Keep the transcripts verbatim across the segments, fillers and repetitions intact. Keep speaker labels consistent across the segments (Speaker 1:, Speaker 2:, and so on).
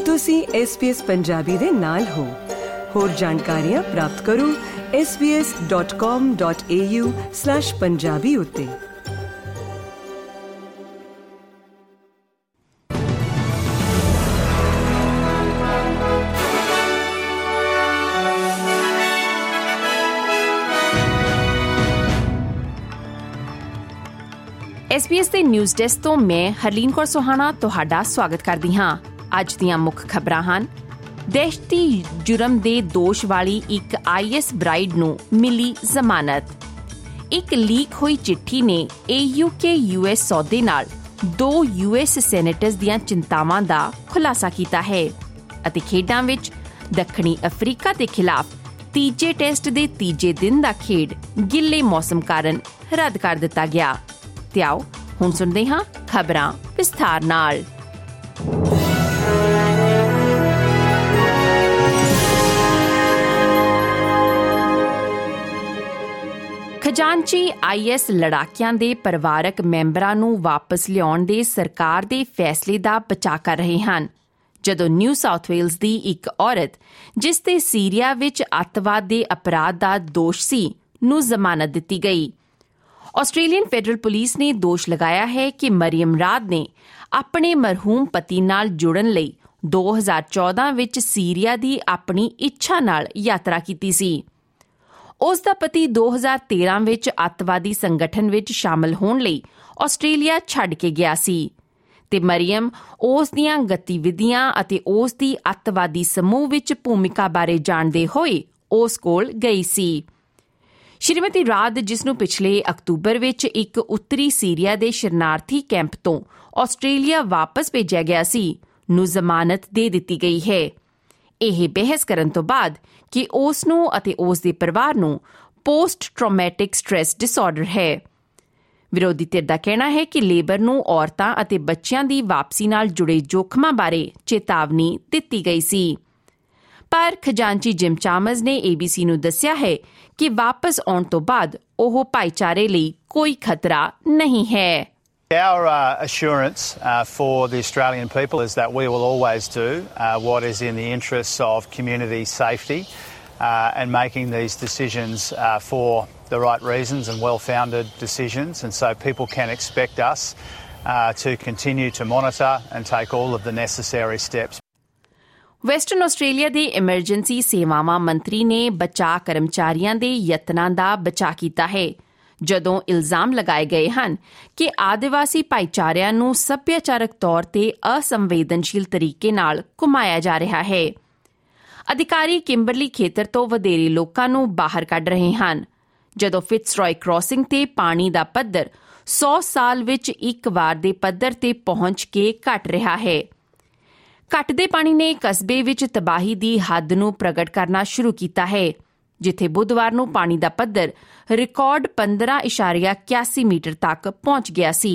Speaker 1: ਤੁਸੀਂ S B S Punjabi ਦੇ ਨਾਲ ਹੋ। ਹੋਰ ਜਾਣਕਾਰੀਆਂ ਪ੍ਰਾਪਤ ਕਰੋ S B S dot com dot A U slash Punjabi ਉੱਤੇ।
Speaker 2: ਐਸ ਬੀ ਐਸ ਦੇ ਨਿਊਜ਼ ਡੈਸਕ ਤੋਂ ਮੈਂ ਹਰਲੀਨ ਕੌਰ ਸੁਹਾਣਾ ਤੁਹਾਡਾ ਸਵਾਗਤ ਕਰਦੀ ਹਾਂ। ਅੱਜ ਦੀਆਂ ਮੁੱਖ ਖਬਰਾਂ ਹਨ। ਦਹਿਸ਼ਤੀ ਜੁਰਮ ਦੇ ਦੋਸ਼ ਵਾਲੀ ਇੱਕ ਆਈ ਐਸ ਬਰਾਈਡ ਨੂੰ ਮਿਲੀ ਜ਼ਮਾਨਤ। ਇੱਕ ਲੀਕ ਹੋਈ ਚਿੱਠੀ ਨੇ A U K U S ਸੌਦੇ ਨਾਲ ਦੋ ਯੂ ਐਸ ਸੈਨੇਟਰਸ ਦੀਆਂ ਚਿੰਤਾਵਾਂ ਦਾ ਖੁਲਾਸਾ ਕੀਤਾ ਹੈ। ਅਤੇ ਖੇਡਾਂ ਵਿੱਚ ਦੱਖਣੀ ਅਫਰੀਕਾ ਦੇ ਖਿਲਾਫ ਤੀਜੇ ਟੈਸਟ ਦੇ ਤੀਜੇ ਦਿਨ ਦਾ ਖੇਡ ਗਿੱਲੇ ਮੌਸਮ ਕਾਰਨ ਰੱਦ ਕਰ ਦਿੱਤਾ ਗਿਆ। ਤੇ ਆਓ ਹੁਣ ਸੁਣਦੇ ਹਾਂ ਖਬਰਾਂ ਵਿਸਥਾਰ ਨਾਲ। ਖਜ਼ਾਨਚੀ ਆਈ ਐਸ ਲੜਾਕਿਆਂ ਦੇ ਪਰਿਵਾਰਕ ਮੈਂਬਰਾਂ ਨੂੰ ਵਾਪਸ ਲਿਆਉਣ ਦੇ ਸਰਕਾਰ ਦੇ ਫੈਸਲੇ ਦਾ ਬਚਾਅ ਕਰ ਰਹੇ ਹਨ, ਜਦੋਂ ਨਿਊ ਸਾਊਥ ਵੇਲਜ਼ ਦੀ ਇੱਕ ਔਰਤ ਜਿਸ ਤੇ ਸੀਰੀਆ ਵਿੱਚ ਅੱਤਵਾਦ ਦੇ ਅਪਰਾਧ ਦਾ ਦੋਸ਼ ਸੀ ਨੂੰ ਜ਼ਮਾਨਤ ਦਿੱਤੀ ਗਈ। ਆਸਟ੍ਰੇਲੀਅਨ ਫੈਡਰਲ ਪੁਲਿਸ ਨੇ ਦੋਸ਼ ਲਗਾਇਆ ਹੈ ਕਿ ਮਰੀਮ ਰਾਦ ਨੇ ਆਪਣੇ ਮਰਹੂਮ ਪਤੀ ਨਾਲ ਜੁੜਨ ਲਈ ਦੋ ਹਜ਼ਾਰ ਚੌਦਾਂ ਵਿੱਚ ਸੀਰੀਆ ਦੀ ਆਪਣੀ ਇੱਛਾ ਨਾਲ ਯਾਤਰਾ ਕੀਤੀ ਸੀ। ਉਸ ਦਾ ਪਤੀ ਦੋ ਹਜ਼ਾਰ ਤੇਰਾਂ ਵਿੱਚ ਅੱਤਵਾਦੀ ਸੰਗਠਨ ਵਿੱਚ ਸ਼ਾਮਲ ਹੋਣ ਲਈ ਆਸਟ੍ਰੇਲੀਆ ਛੱਡ ਕੇ ਗਿਆ ਸੀ ਤੇ ਮਰੀਮ ਉਸ ਦੀਆਂ ਗਤੀਵਿਧੀਆਂ ਅਤੇ ਉਸ ਦੀ ਅੱਤਵਾਦੀ ਸਮੂਹ ਵਿੱਚ ਭੂਮਿਕਾ ਬਾਰੇ ਜਾਣਦੇ ਹੋਏ ਉਸ ਕੋਲ ਗਈ ਸੀ। ਸ਼੍ਰੀਮਤੀ ਰਾਦ, ਜਿਸ ਨੂੰ ਪਿਛਲੇ ਅਕਤੂਬਰ ਵਿੱਚ ਇੱਕ ਉੱਤਰੀ ਸੀਰੀਆ ਦੇ ਸ਼ਰਨਾਰਥੀ ਕੈਂਪ ਤੋਂ ਆਸਟ੍ਰੇਲੀਆ ਵਾਪਸ ਭੇਜਿਆ ਗਿਆ ਸੀ, ਨੂੰ ਜ਼ਮਾਨਤ ਦੇ ਦਿੱਤੀ ਗਈ ਹੈ। ਇਹ ਬਹਿਸ ਕਰਨ ਤੋਂ ਬਾਅਦ ਕਿ ਉਸ ਨੂੰ ਅਤੇ ਉਸ ਦੇ ਪਰਿਵਾਰ ਨੂੰ ਪੋਸਟ ਟਰਾਮੈਟਿਕ ਸਟ੍ਰੈਸ ਡਿਸਆਰਡਰ ਹੈ। ਵਿਰੋਧੀ ਧਿਰ ਦਾ ਕਹਿਣਾ ਹੈ ਕਿ ਲੇਬਰ ਨੂੰ ਔਰਤਾਂ ਅਤੇ ਬੱਚਿਆਂ ਦੀ ਵਾਪਸੀ ਨਾਲ ਜੁੜੇ ਜੋਖਮਾਂ ਬਾਰੇ ਚੇਤਾਵਨੀ ਦਿੱਤੀ ਗਈ ਸੀ। ਪਰ ਖਜ਼ਾਨਚੀ ਜਿਮ ਚਾਮਰਜ਼ ਨੇ ਏ ਬੀ ਸੀ ਨੂੰ ਦੱਸਿਆ ਹੈ ਕਿ ਵਾਪਸ ਆਉਣ ਤੋਂ ਬਾਅਦ ਉਹ ਭਾਈਚਾਰੇ ਲਈ ਕੋਈ ਖਤਰਾ ਨਹੀਂ ਹੈ।
Speaker 3: Our uh, assurance uh, for the Australian people is that we will always do uh, what is in the interests of community safety uh, and making these decisions uh, for the right reasons and well-founded decisions. And so people can expect us uh, to continue to monitor and take all of the necessary steps.
Speaker 2: Western Australia ਦੇ emergency ਸੇਵਾਵਾਂ ਮੰਤਰੀ ਨੇ ਬਚਾਅ ਕਰਮਚਾਰੀਆਂ ਦੇ ਯਤਨਾਂ ਦਾ ਬਚਾਅ ਕੀਤਾ ਹੈ, ਜਦੋਂ ਇਲਜ਼ਾਮ ਲਗਾਏ ਗਏ ਹਨ ਕਿ ਆਦਿਵਾਸੀ ਭਾਈਚਾਰਿਆਂ ਨੂੰ ਸੱਭਿਆਚਾਰਕ ਤੌਰ ਤੇ ਅਸੰਵੇਦਨਸ਼ੀਲ ਤਰੀਕੇ ਨਾਲ ਘੁਮਾਇਆ ਜਾ ਰਿਹਾ ਹੈ। ਅਧਿਕਾਰੀ ਕਿੰਬਰਲੀ ਖੇਤਰ ਤੋਂ ਵਧੇਰੇ ਲੋਕਾਂ ਨੂੰ ਬਾਹਰ ਕੱਢ ਰਹੇ ਹਨ, ਜਦੋਂ ਫਿਟਜ਼ਰੋਏ ਕ੍ਰਾਸਿੰਗ ਤੇ ਪਾਣੀ ਦਾ ਪੱਧਰ ਸੌ ਸਾਲ ਵਿੱਚ ਇੱਕ ਵਾਰ ਦੇ ਪੱਧਰ ਤੇ ਪਹੁੰਚ ਕੇ ਘਟ ਰਿਹਾ ਹੈ। ਘਟਦੇ ਪਾਣੀ ਨੇ ਕਸਬੇ ਵਿੱਚ ਤਬਾਹੀ ਦੀ ਹੱਦ ਨੂੰ ਪ੍ਰਗਟ ਕਰਨਾ ਸ਼ੁਰੂ ਕੀਤਾ ਹੈ, ਜਿੱਥੇ ਬੁੱਧਵਾਰ ਨੂੰ ਪਾਣੀ ਦਾ ਪੱਧਰ ਰਿਕਾਰਡ ਪੰਦਰਾਂ ਇਸ਼ਾਰੀਆ ਇਕਿਆਸੀ ਮੀਟਰ ਤੱਕ ਪਹੁੰਚ ਗਿਆ ਸੀ।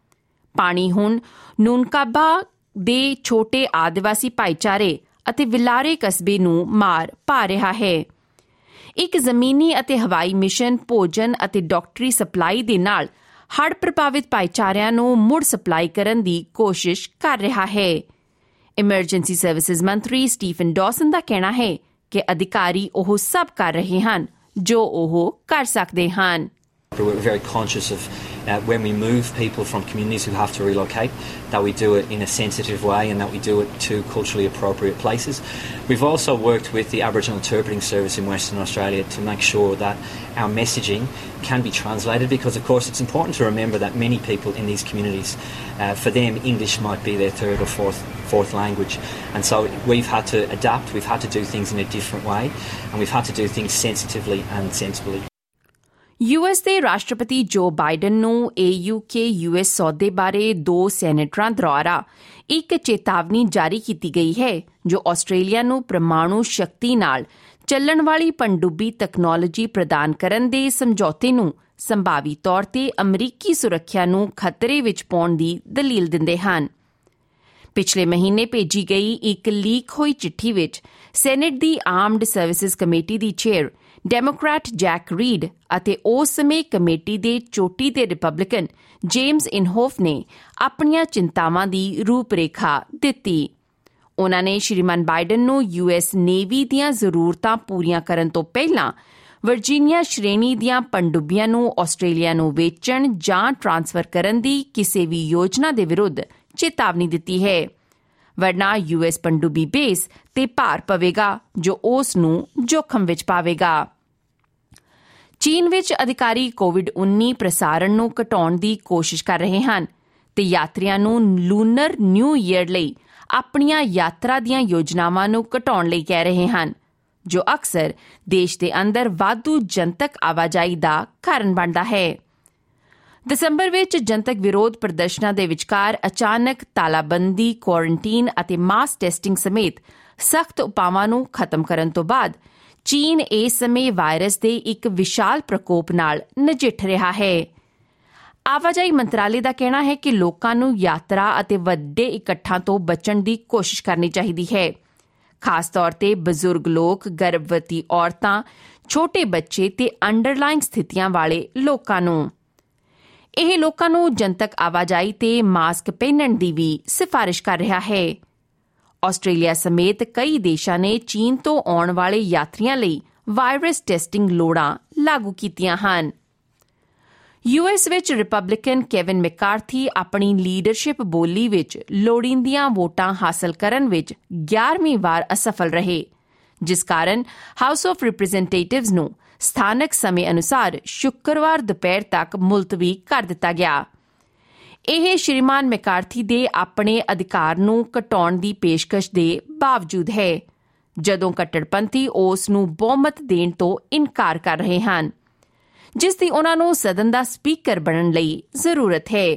Speaker 2: ਪਾਣੀ ਹੁਣ ਨੂਨਕਾਬਾ ਦੇ ਛੋਟੇ ਆਦਿਵਾਸੀ ਭਾਈਚਾਰੇ ਅਤੇ ਵਿਲਾਰੇ ਕਸਬੇ ਨੂੰ ਮਾਰ ਪਾ ਰਿਹਾ ਹੈ। ਇੱਕ ਜ਼ਮੀਨੀ ਅਤੇ ਹਵਾਈ ਮਿਸ਼ਨ ਭੋਜਨ ਅਤੇ ਡਾਕਟਰੀ ਸਪਲਾਈ ਦੇ ਨਾਲ ਹੜ੍ਹ ਪ੍ਰਭਾਵਿਤ ਭਾਈਚਾਰਿਆਂ ਨੂੰ ਮੁੜ ਸਪਲਾਈ ਕਰਨ ਦੀ ਕੋਸ਼ਿਸ਼ ਕਰ ਰਿਹਾ ਹੈ। ਐਮਰਜੈਂਸੀ ਸਰਵਿਸਿਜ਼ ਮੰਤਰੀ ਸਟੀਫਨ ਡੌਸਨ ਦਾ ਕਹਿਣਾ ਹੈ ਕਿ ਅਧਿਕਾਰੀ ਉਹ ਸਭ ਕਰ ਰਹੇ ਹਨ ਜੋ ਉਹ ਕਰ ਸਕਦੇ ਹਨ।
Speaker 4: We're very conscious of uh, when we move people from communities who have to relocate, that we do it in a sensitive way and that we do it to culturally appropriate places. We've also worked with the Aboriginal Interpreting Service in Western Australia to make sure that our messaging can be translated, because of course it's important to remember that many people in these communities, uh, for them English might be their third or fourth fourth language, and so we've had to adapt, we've had to do things in a different way, and we've had to do things sensitively and sensibly.
Speaker 2: U S ਦੇ ਰਾਸ਼ਟਰਪਤੀ Joe Biden ਨੂੰ A U K U S ਸੌਦੇ ਬਾਰੇ ਦੋ ਸੈਨੇਟਰਾਂ ਦੁਆਰਾ ਇੱਕ ਚੇਤਾਵਨੀ ਜਾਰੀ ਕੀਤੀ ਗਈ ਹੈ, ਜੋ ਆਸਟ੍ਰੇਲੀਆ ਨੂੰ ਪ੍ਰਮਾਣੂ ਸ਼ਕਤੀ ਨਾਲ ਚੱਲਣ ਵਾਲੀ ਪਣਡੁੱਬੀ ਤਕਨਾਲੋਜੀ ਪ੍ਰਦਾਨ ਕਰਨ ਦੇ ਸਮਝੌਤੇ ਨੂੰ ਸੰਭਾਵੀ ਤੌਰ ਤੇ ਅਮਰੀਕੀ ਸੁਰੱਖਿਆ ਨੂੰ ਖਤਰੇ ਵਿੱਚ ਪਾਉਣ ਦੀ ਦਲੀਲ ਦਿੰਦੇ ਹਨ। ਪਿਛਲੇ ਮਹੀਨੇ ਭੇਜੀ ਗਈ ਇੱਕ ਲੀਕ ਹੋਈ ਚਿੱਠੀ ਵਿੱਚ ਸੈਨੇਟ ਦੀ ਆਰਮਡ ਸਰਵਿਸਿਜ਼ ਕਮੇਟੀ ਦੀ ਚੇਅਰ ਡੈਮੋਕ੍ਰੈਟ ਜੈਕ ਰੀਡ ਅਤੇ ਉਸ ਸਮੇਂ ਕਮੇਟੀ ਦੇ ਚੋਟੀ ਦੇ ਰਿਪਬਲਿਕਨ ਜੇਮਸ ਇਨਹੋਫ ਨੇ ਆਪਣੀਆਂ ਚਿੰਤਾਵਾਂ ਦੀ ਰੂਪਰੇਖਾ ਦਿੱਤੀ। ਉਨ੍ਹਾਂ ਨੇ ਸ਼੍ਰੀਮਾਨ ਬਾਈਡਨ ਨੂੰ ਯੂ ਐਸ ਨੇਵੀ ਦੀਆਂ ਜ਼ਰੂਰਤਾਂ ਪੂਰੀਆਂ ਕਰਨ ਤੋਂ ਪਹਿਲਾਂ ਵਰਜੀਨੀਆ ਸ਼੍ਰੇਣੀ ਦੀਆਂ ਪਣਡੁੱਬੀਆਂ ਨੂੰ ਆਸਟ੍ਰੇਲੀਆ ਨੂੰ ਵੇਚਣ ਜਾਂ ਟ੍ਰਾਂਸਫਰ ਕਰਨ ਦੀ ਕਿਸੇ ਵੀ ਯੋਜਨਾ ਦੇ ਵਿਰੁੱਧ ਚੇਤਾਵਨੀ ਦਿੱਤੀ ਹੈ। ਵਰਨਾ ਯੂ ਐਸ ਪਣਡੁੱਬੀ ਬੇਸ ਤੇ ਭਾਰ ਪਵੇਗਾ ਜੋ ਉਸ ਨੂੰ ਜੋਖਮ ਵਿੱਚ ਪਾਵੇਗਾ। ਚੀਨ ਵਿੱਚ ਅਧਿਕਾਰੀ ਕੋਵਿਡ ਉੱਨੀ ਪ੍ਰਸਾਰਣ ਨੂੰ ਘਟਾਉਣ ਦੀ ਕੋਸ਼ਿਸ਼ ਕਰ ਰਹੇ ਹਨ ਤੇ ਯਾਤਰੀਆਂ ਨੂੰ ਲੂਨਰ ਨਿਊ ਈਅਰ ਲਈ ਆਪਣੀਆਂ ਯਾਤਰਾ ਦੀਆਂ ਯੋਜਨਾਵਾਂ ਨੂੰ ਘਟਾਉਣ ਲਈ ਕਹਿ ਰਹੇ ਹਨ, ਜੋ ਅਕਸਰ ਦੇਸ਼ ਦੇ ਅੰਦਰ ਵਾਧੂ ਜਨਤਕ ਆਵਾਜਾਈ ਦਾ ਕਾਰਨ ਬਣਦਾ ਹੈ। ਦਸੰਬਰ ਵਿੱਚ ਜਨਤਕ ਵਿਰੋਧ ਪ੍ਰਦਰਸ਼ਨਾਂ ਦੇ ਵਿਚਕਾਰ ਅਚਾਨਕ ਤਾਲਾਬੰਦੀ, ਕੁਆਰੰਟੀਨ ਅਤੇ ਮਾਸ ਟੈਸਟਿੰਗ ਸਮੇਤ ਸਖਤ ਉਪਾਵਾਂ ਨੂੰ ਖਤਮ ਕਰਨ ਤੋਂ ਬਾਅਦ ਚੀਨ ਇਸ ਸਮੇਂ ਵਾਇਰਸ ਦੇ ਇੱਕ ਵਿਸ਼ਾਲ ਪ੍ਰਕੋਪ ਨਾਲ ਨਜਿੱਠ ਰਿਹਾ ਹੈ। ਆਵਾਜਾਈ ਮੰਤਰਾਲੇ ਦਾ ਕਹਿਣਾ ਹੈ ਕਿ ਲੋਕਾਂ ਨੂੰ ਯਾਤਰਾ ਅਤੇ ਵੱਡੇ ਇਕੱਠਾਂ ਤੋਂ ਬਚਣ ਦੀ ਕੋਸ਼ਿਸ਼ ਕਰਨੀ ਚਾਹੀਦੀ ਹੈ, ਖਾਸ ਤੌਰ ਤੇ ਬਜ਼ੁਰਗ ਲੋਕ, ਗਰਭਵਤੀ ਔਰਤਾਂ, ਛੋਟੇ ਬੱਚੇ ਤੇ ਅੰਡਰਲਾਈਨ ਸਥਿਤੀਆਂ ਵਾਲੇ ਲੋਕਾਂ ਨੂੰ। ਇਹ ਲੋਕਾਂ ਨੂੰ ਜਨਤਕ ਆਵਾਜਾਈ ਤੇ ਮਾਸਕ ਪਹਿਨਣ ਦੀ ਵੀ ਸਿਫਾਰਿਸ਼ ਕਰ ਰਿਹਾ ਹੈ। ਆਸਟ੍ਰੇਲੀਆ ਸਮੇਤ ਕਈ ਦੇਸ਼ਾਂ ਨੇ ਚੀਨ ਤੋਂ ਆਉਣ ਵਾਲੇ ਯਾਤਰੀਆਂ ਲਈ ਵਾਇਰਸ ਟੈਸਟਿੰਗ ਲੋੜਾਂ ਲਾਗੂ ਕੀਤੀਆਂ ਹਨ। ਯੂ ਐਸ ਵਿੱਚ ਰਿਪਬਲਿਕਨ ਕੇਵਿਨ ਮੈਕਾਰਥੀ ਆਪਣੀ ਲੀਡਰਸ਼ਿਪ ਬੋਲੀ ਵਿੱਚ ਲੋੜੀਂਦੀਆਂ ਵੋਟਾਂ ਹਾਸਲ ਕਰਨ ਵਿੱਚ ਗਿਆਰਵੀਂ ਵਾਰ ਅਸਫਲ ਰਹੇ, ਜਿਸ ਕਾਰਨ ਹਾਊਸ ਆਫ ਰਿਪਰੈਜ਼ੈਂਟੇਟਿਵਜ਼ ਨੂੰ ਸਥਾਨਕ ਸਮੇਂ ਅਨੁਸਾਰ ਸ਼ੁੱਕਰਵਾਰ ਦੁਪਹਿਰ ਤੱਕ ਮੁਲਤਵੀ ਕਰ ਦਿੱਤਾ ਗਿਆ। ਇਹ ਸ਼੍ਰੀਮਾਨ ਮੈਕਾਰਥੀ ਦੇ ਆਪਣੇ ਅਧਿਕਾਰ ਨੂੰ ਘਟਾਉਣ ਦੀ ਪੇਸ਼ਕਸ਼ ਦੇ ਬਾਵਜੂਦ ਹੈ, ਜਦੋਂ ਕੱਟੜਪੰਥੀ ਉਸ ਨੂੰ ਬਹੁਮਤ ਦੇਣ ਤੋਂ ਇਨਕਾਰ ਕਰ ਰਹੇ ਹਨ, ਜਿਸ ਦੀ ਉਨ੍ਹਾਂ ਨੂੰ ਸਦਨ ਦਾ ਸਪੀਕਰ ਬਣਨ ਲਈ ਜ਼ਰੂਰਤ ਹੈ।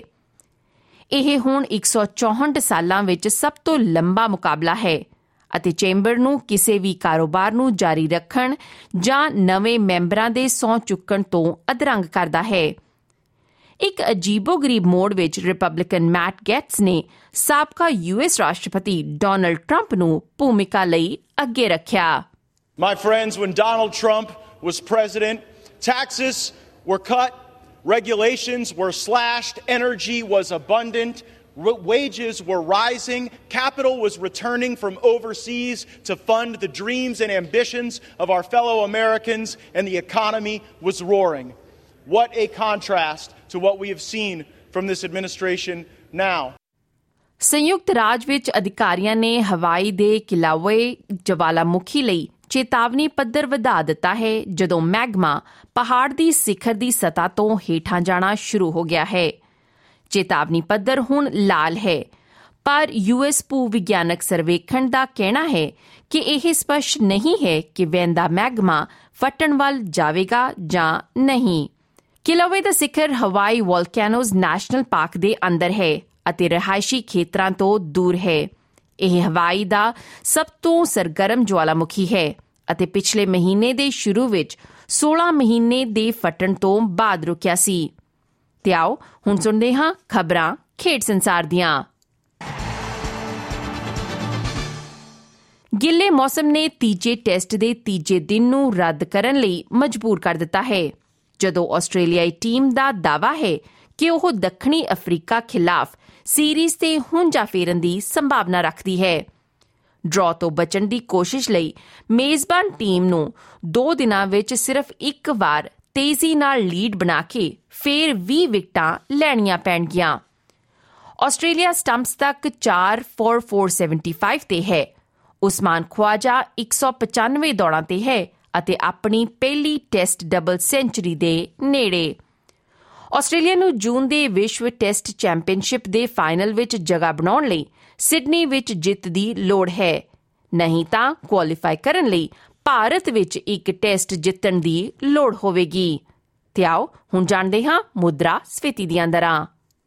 Speaker 2: ਇਹ ਹੁਣ ਇੱਕ ਸੌ ਚੌਂਹਠ ਸਾਲਾਂ ਵਿੱਚ ਸਭ ਤੋਂ ਲੰਬਾ ਮੁਕਾਬਲਾ ਹੈ ਅਤੇ ਚੈਂਬਰ ਨੂੰ ਕਿਸੇ ਵੀ ਕਾਰੋਬਾਰ ਨੂੰ ਜਾਰੀ ਰੱਖਣ ਜਾਂ ਨਵੇਂ ਮੈਂਬਰਾਂ ਦੇ ਸਹੁੰ ਚੁੱਕਣ ਤੋਂ ਅਧਰੰਗ ਕਰਦਾ ਹੈ। ਇੱਕ ਅਜੀਬੋ-ਗਰੀਬ ਮੋੜ ਵਿੱਚ ਰਿਪਬਲਿਕਨ ਮੈਟ ਗੈਟਸ ਨੇ ਸਾਬਕਾ ਯੂ ਐਸ ਰਾਸ਼ਟਰਪਤੀ ਡੋਨਲਡ ਟਰੰਪ ਨੂੰ ਭੂਮਿਕਾ ਲਈ ਅੱਗੇ ਰੱਖਿਆ।
Speaker 5: My friends, when Donald Trump was president, taxes were cut, regulations were slashed, energy was abundant, wages were rising, capital was returning from overseas to fund the dreams and ambitions of our fellow Americans, and the economy was roaring. What a contrast to what we have seen from this administration now.
Speaker 2: ਸੰਯੁਕਤ ਰਾਜ ਵਿੱਚ ਅਧਿਕਾਰੀਆਂ ਨੇ ਹਵਾਈ ਦੇ ਕਿਲਾਵੇ ਜਵਾਲਾਮੁਖੀ ਲਈ ਚੇਤਾਵਨੀ ਪੱਧਰ ਵਧਾ ਦਿੱਤਾ ਹੈ, ਜਦੋਂ ਮੈਗਮਾ ਪਹਾੜ ਦੀ ਸਿਖਰ ਦੀ ਸਤ੍ਹਾ ਤੋਂ ਹੇਠਾਂ ਜਾਣਾ ਸ਼ੁਰੂ ਹੋ ਗਿਆ ਹੈ। ਚੇਤਾਵਨੀ ਪੱਧਰ ਹੁਣ ਲਾਲ ਹੈ, ਪਰ ਯੂ ਐਸ ਭੂ ਵਿਗਿਆਨਕ ਸਰਵੇਖਣ ਦਾ ਕਹਿਣਾ ਹੈ ਕਿ ਇਹ ਸਪਸ਼ਟ ਨਹੀਂ ਹੈ ਕਿ ਵਹਿੰਦਾ ਮੈਗਮਾ ਫਟਣ ਵੱਲ ਜਾਵੇਗਾ ਜਾਂ ਨਹੀਂ। ਕਿਲਾਵੇ ਦਾ ਸਿਖਰ ਹਵਾਈ ਵੋਲਕੈਨੋਜ਼ ਨੈਸ਼ਨਲ ਪਾਰਕ ਦੇ ਅੰਦਰ ਹੈ ਅਤੇ ਰਿਹਾਇਸ਼ੀ ਖੇਤਰਾਂ ਤੋਂ ਦੂਰ ਹੈ। ਇਹ ਹਵਾਈ ਦਾ ਸਭ ਤੋਂ ਸਰਗਰਮ ਜਵਾਲਾਮੁਖੀ ਹੈ ਅਤੇ ਪਿਛਲੇ ਮਹੀਨੇ ਦੇ ਸ਼ੁਰੂ ਵਿੱਚ ਸੋਲਾਂ ਮਹੀਨੇ ਦੇ ਫਟਣ ਤੋਂ ਬਾਅਦ ਰੁਕਿਆ ਸੀ। ਤੇ ਆਓ ਹੁਣ ਸੁਣਦੇ ਹਾਂ ਖਬਰਾਂ ਖੇਡ ਸੰਸਾਰ ਦੀਆਂ। ਗਿੱਲੇ ਮੌਸਮ ਨੇ ਤੀਜੇ ਟੈਸਟ ਦੇ ਤੀਜੇ ਦਿਨ ਨੂੰ ਰੱਦ ਕਰਨ ਲਈ ਮਜਬੂਰ ਕਰ ਦਿੱਤਾ ਹੈ, ਜਦੋਂ ਆਸਟ੍ਰੇਲੀਆਈ ਟੀਮ ਦਾ ਦਾਅਵਾ ਹੈ ਕਿ ਉਹ ਦੱਖਣੀ ਅਫਰੀਕਾ ਖਿਲਾਫ ਸੀਰੀਜ਼ ਤੇ ਹੁੰਜਾ ਫੇਰਨ ਦੀ ਸੰਭਾਵਨਾ ਰੱਖਦੀ ਹੈ। ਡਰਾਅ ਤੋਂ ਬਚਣ ਦੀ ਕੋਸ਼ਿਸ਼ ਲਈ ਮੇਜ਼ਬਾਨ ਟੀਮ ਨੂੰ ਦੋ ਦਿਨਾਂ ਵਿੱਚ ਸਿਰਫ ਇੱਕ ਵਾਰ ਤੇਜ਼ੀ ਨਾਲ ਲੀਡ ਬਣਾ ਕੇ ਫੇਰ ਵੀਹ ਵਿਕਟਾਂ ਲੈਣੀਆਂ ਪੈਣਗੀਆਂ। ਆਸਟ੍ਰੇਲੀਆ ਸਟੰਪਸ ਤੱਕ ਚਾਰ ਫੋਰ ਫੋਰ ਸੈਵਨਟੀ ਫਾਈਵ ਤੇ ਹੈ। ਉਸਮਾਨ ਖਵਾਜਾ ਇੱਕ ਸੌ ਪਚਾਨਵੇਂ ਦੌੜਾਂ ਤੇ ਹੈ ਅਤੇ ਆਪਣੀ ਪਹਿਲੀ ਟੈਸਟ ਡਬਲ ਸੈਂਚੁਰੀ ਦੇ ਨੇੜੇ। ਆਸਟ੍ਰੇਲੀਆ ਨੂੰ ਜੂਨ ਦੇ ਵਿਸ਼ਵ ਟੈਸਟ ਚੈਂਪੀਅਨਸ਼ਿਪ ਦੇ ਫਾਈਨਲ ਵਿੱਚ ਜਗ੍ਹਾ ਬਣਾਉਣ ਲਈ ਸਿਡਨੀ ਵਿੱਚ ਜਿੱਤ ਦੀ ਲੋੜ ਹੈ, ਨਹੀਂ ਤਾਂ ਕੁਆਲੀਫਾਈ ਕਰਨ ਲਈ ਭਾਰਤ ਵਿੱਚ ਇੱਕ ਟੈਸਟ ਜਿੱਤਣ ਦੀ ਲੋੜ ਹੋਵੇਗੀ। ਤੇ ਆਓ ਹੁਣ ਜਾਣਦੇ ਹਾਂ ਮੁਦਰਾ ਸਫੀਤੀ ਦੀਆਂ ਦਰਾਂ।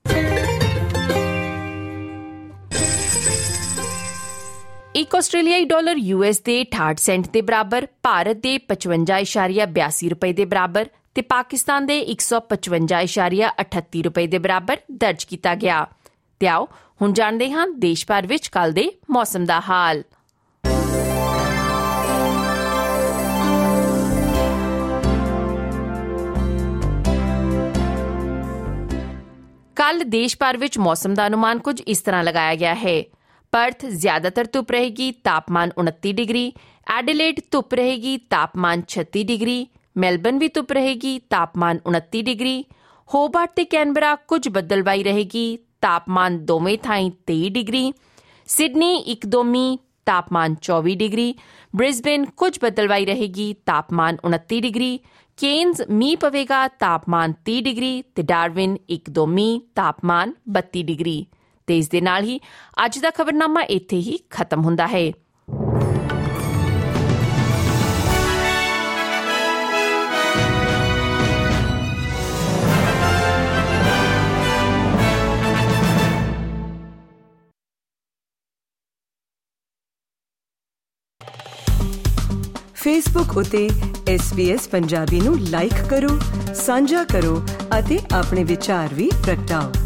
Speaker 2: ਇੱਕ ਆਸਟ੍ਰੇਲੀਆਈ ਡਾਲਰ ਯੂ ਐਸ ਦੇ ਅਠਾਹਠ ਸੈਂਟ ਦੇ ਬਰਾਬਰ, ਭਾਰਤ ਦੇ ਪਚਵੰਜਾ ਇਸ਼ਾਰੀਆ ਬਿਆਸੀ ਰੁਪਏ ਦੇ ਬਰਾਬਰ ਤੇ ਪਾਕਿਸਤਾਨ ਦੇ ਇੱਕ ਸੌ ਪਚਵੰਜਾ ਇਸ਼ਾਰੀਆ ਅਠੱਤੀ ਰੁਪਏ ਦੇ ਬਰਾਬਰ ਦਰਜ ਕੀਤਾ ਗਿਆ। ਤੇ ਆਓ ਹੁਣ ਜਾਣਦੇ ਹਾਂ ਦੇਸ਼ ਭਰ ਵਿੱਚ ਕੱਲ੍ਹ ਦੇ ਮੌਸਮ ਦਾ ਹਾਲ। ਕੱਲ੍ਹ ਦੇਸ਼ ਭਰ ਵਿੱਚ ਮੌਸਮ ਦਾ ਅਨੁਮਾਨ ਕੁਝ ਇਸ ਤਰ੍ਹਾਂ ਲਗਾਇਆ ਗਿਆ ਹੈ। ਪਰਥ ਜ਼ਿਆਦਾਤਰ ਧੁੱਪ ਰਹੇਗੀ, ਤਾਪਮਾਨ ਉਨੱਤੀ ਡਿਗਰੀ। ਐਡੀਲੇਡ ਧੁੱਪ ਰਹੇਗੀ, ਤਾਪਮਾਨ ਛੱਤੀ ਡਿਗਰੀ। ਮੈਲਬਨ ਵੀ ਧੁੱਪ ਰਹੇਗੀ, ਤਾਪਮਾਨ ਉਨੱਤੀ ਡਿਗਰੀ। ਹੋਬਾਰਟ ਤੇ ਕੈਨਬਰਾ ਕੁਝ ਬੱਦਲਵਾਈ ਰਹੇਗੀ, ਤਾਪਮਾਨ ਦੋਵੇਂ ਥਾਈਂ ਤੇਈ ਡਿਗਰੀ। ਸਿਡਨੀ ਇੱਕ ਦੋ ਮੀਂਹ, ਤਾਪਮਾਨ ਚੌਵੀ ਡਿਗਰੀ। ਬ੍ਰਿਸਬੇਨ ਕੁਝ ਬੱਦਲਵਾਈ ਰਹੇਗੀ, ਤਾਪਮਾਨ ਉਨੱਤੀ ਡਿਗਰੀ। ਕੇਨਜ਼ ਮੀਂਹ ਪਵੇਗਾ, ਤਾਪਮਾਨ ਤੀਹ ਡਿਗਰੀ। ਤੇ ਡਾਰਵਿਨ ਇੱਕ ਦੋ ਮੀਂਹ, ਤਾਪਮਾਨ ਬੱਤੀ ਡਿਗਰੀ। ਤੇ ਇਸ ਦੇ ਨਾਲ ਹੀ ਅੱਜ ਦਾ ਖਬਰਨਾਮਾ ਇੱਥੇ ਹੀ ਖਤਮ ਹੁੰਦਾ ਹੈ।
Speaker 1: ਫੇਸਬੁੱਕ ਉਤੇ ਐਸ ਬੀ ਐਸ ਪੰਜਾਬੀ ਨੂੰ ਲਾਈਕ ਕਰੋ, ਸਾਂਝਾ ਕਰੋ ਅਤੇ ਆਪਣੇ ਵਿਚਾਰ ਵੀ ਪ੍ਰਗਟਾਓ।